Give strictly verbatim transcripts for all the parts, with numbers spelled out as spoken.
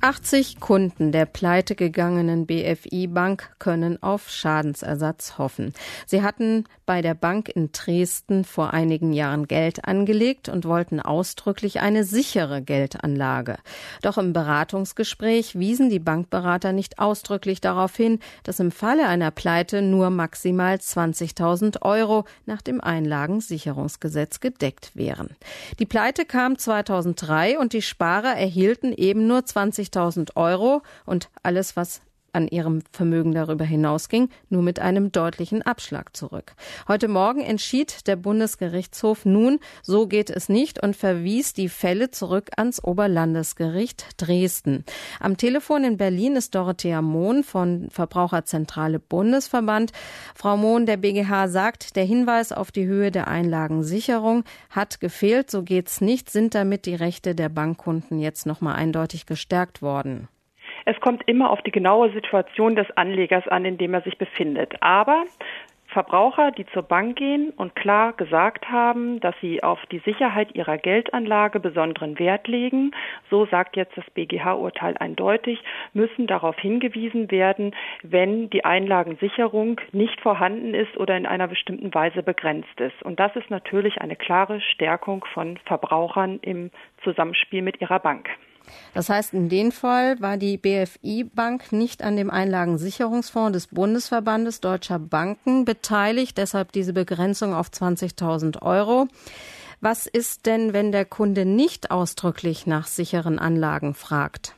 achtzig Kunden der pleitegegangenen B F I-Bank können auf Schadensersatz hoffen. Sie hatten bei der Bank in Dresden vor einigen Jahren Geld angelegt und wollten ausdrücklich eine sichere Geldanlage. Doch im Beratungsgespräch wiesen die Bankberater nicht ausdrücklich darauf hin, dass im Falle einer Pleite nur maximal zwanzigtausend Euro nach dem Einlagensicherungsgesetz gedeckt wären. Die Pleite kam zweitausenddrei und die Sparer erhielten eben nur zwanzigtausend Euro und alles, was an ihrem Vermögen darüber hinausging, nur mit einem deutlichen Abschlag zurück. Heute Morgen entschied der Bundesgerichtshof nun, so geht es nicht und verwies die Fälle zurück ans Oberlandesgericht Dresden. Am Telefon in Berlin ist Dorothea Mohn von Verbraucherzentrale Bundesverband. Frau Mohn, der B G H sagt, der Hinweis auf die Höhe der Einlagensicherung hat gefehlt, so geht's nicht. Sind damit die Rechte der Bankkunden jetzt nochmal eindeutig gestärkt worden? Es kommt immer auf die genaue Situation des Anlegers an, in dem er sich befindet. Aber Verbraucher, die zur Bank gehen und klar gesagt haben, dass sie auf die Sicherheit ihrer Geldanlage besonderen Wert legen, so sagt jetzt das B G H-Urteil eindeutig, müssen darauf hingewiesen werden, wenn die Einlagensicherung nicht vorhanden ist oder in einer bestimmten Weise begrenzt ist. Und das ist natürlich eine klare Stärkung von Verbrauchern im Zusammenspiel mit ihrer Bank. Das heißt, in dem Fall war die B F I-Bank nicht an dem Einlagensicherungsfonds des Bundesverbandes Deutscher Banken beteiligt, deshalb diese Begrenzung auf zwanzigtausend Euro. Was ist denn, wenn der Kunde nicht ausdrücklich nach sicheren Anlagen fragt?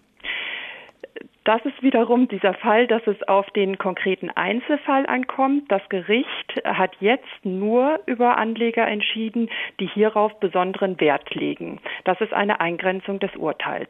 Das ist wiederum dieser Fall, dass es auf den konkreten Einzelfall ankommt. Das Gericht hat jetzt nur über Anleger entschieden, die hierauf besonderen Wert legen. Das ist eine Eingrenzung des Urteils.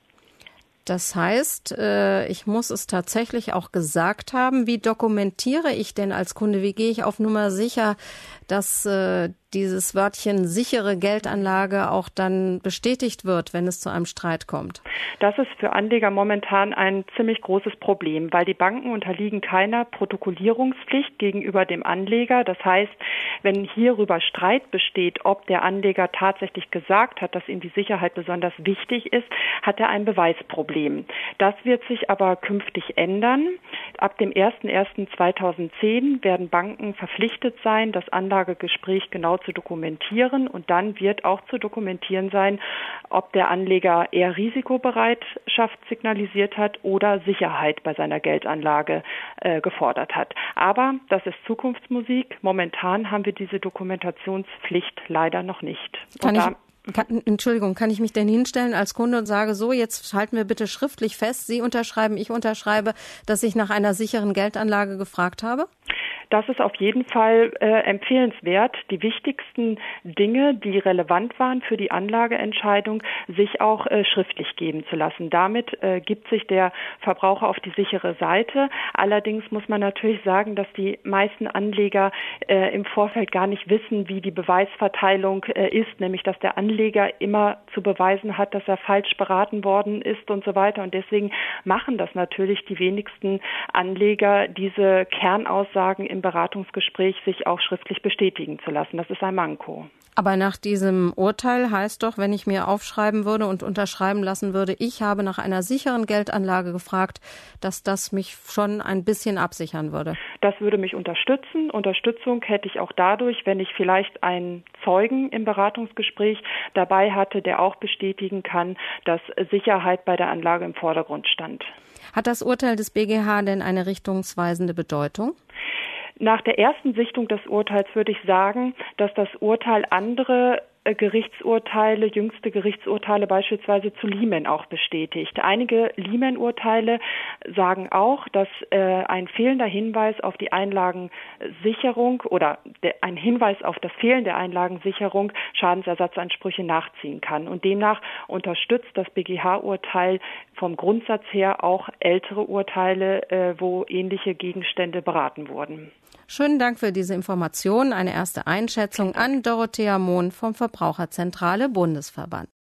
Das heißt, ich muss es tatsächlich auch gesagt haben. Wie dokumentiere ich denn als Kunde, wie gehe ich auf Nummer sicher, dass dieses Wörtchen sichere Geldanlage auch dann bestätigt wird, wenn es zu einem Streit kommt? Das ist für Anleger momentan ein ziemlich großes Problem, weil die Banken unterliegen keiner Protokollierungspflicht gegenüber dem Anleger. Das heißt, wenn hierüber Streit besteht, ob der Anleger tatsächlich gesagt hat, dass ihm die Sicherheit besonders wichtig ist, hat er ein Beweisproblem. Das wird sich aber künftig ändern. Ab dem ersten ersten zweitausendzehn werden Banken verpflichtet sein, das Anlagegespräch genau zu dokumentieren, und dann wird auch zu dokumentieren sein, ob der Anleger eher Risikobereitschaft signalisiert hat oder Sicherheit bei seiner Geldanlage äh, gefordert hat. Aber das ist Zukunftsmusik. Momentan haben wir diese Dokumentationspflicht leider noch nicht. Kann ich Kann, Entschuldigung, kann ich mich denn hinstellen als Kunde und sage, so, jetzt halten wir bitte schriftlich fest, Sie unterschreiben, ich unterschreibe, dass ich nach einer sicheren Geldanlage gefragt habe? Das ist auf jeden Fall äh, empfehlenswert, die wichtigsten Dinge, die relevant waren für die Anlageentscheidung, sich auch äh, schriftlich geben zu lassen. Damit äh, gibt sich der Verbraucher auf die sichere Seite. Allerdings muss man natürlich sagen, dass die meisten Anleger äh, im Vorfeld gar nicht wissen, wie die Beweisverteilung äh, ist, nämlich dass der Anleger immer zu beweisen hat, dass er falsch beraten worden ist und so weiter. Und deswegen machen das natürlich die wenigsten Anleger, diese Kernaussagen im Beratungsgespräch sich auch schriftlich bestätigen zu lassen. Das ist ein Manko. Aber nach diesem Urteil heißt doch, wenn ich mir aufschreiben würde und unterschreiben lassen würde, ich habe nach einer sicheren Geldanlage gefragt, dass das mich schon ein bisschen absichern würde. Das würde mich unterstützen. Unterstützung hätte ich auch dadurch, wenn ich vielleicht einen Zeugen im Beratungsgespräch dabei hatte, der auch bestätigen kann, dass Sicherheit bei der Anlage im Vordergrund stand. Hat das Urteil des B G H denn eine richtungsweisende Bedeutung? Nach der ersten Sichtung des Urteils würde ich sagen, dass das Urteil andere Gerichtsurteile, jüngste Gerichtsurteile beispielsweise zu Lehman auch bestätigt. Einige Lehman-Urteile sagen auch, dass äh, ein fehlender Hinweis auf die Einlagensicherung oder de, ein Hinweis auf das Fehlen der Einlagensicherung Schadensersatzansprüche nachziehen kann. Und demnach unterstützt das B G H-Urteil vom Grundsatz her auch ältere Urteile, äh, wo ähnliche Gegenstände beraten wurden. Schönen Dank für diese Information. Eine erste Einschätzung an Dorothea Mohn vom Verbraucherzentrale Bundesverband.